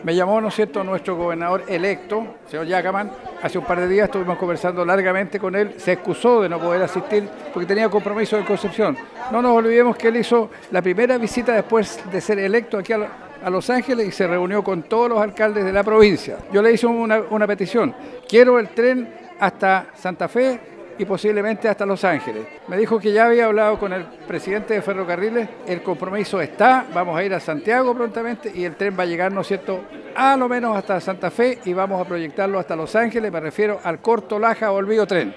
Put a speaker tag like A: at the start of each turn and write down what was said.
A: Me llamó, ¿no es cierto?, nuestro gobernador electo, señor Yacaman. Hace un par de días estuvimos conversando largamente con él. Se excusó de no poder asistir porque tenía compromiso en Concepción. No nos olvidemos que él hizo la primera visita después de ser electo aquí a Los Ángeles y se reunió con todos los alcaldes de la provincia. Yo le hice una petición. Quiero el tren hasta Santa Fe y posiblemente hasta Los Ángeles. Me dijo que ya había hablado con el presidente de Ferrocarriles, el compromiso está, vamos a ir a Santiago prontamente y el tren va a llegar, ¿no es cierto?, a lo menos hasta Santa Fe y vamos a proyectarlo hasta Los Ángeles, me refiero al Corto Laja Olvido Tren.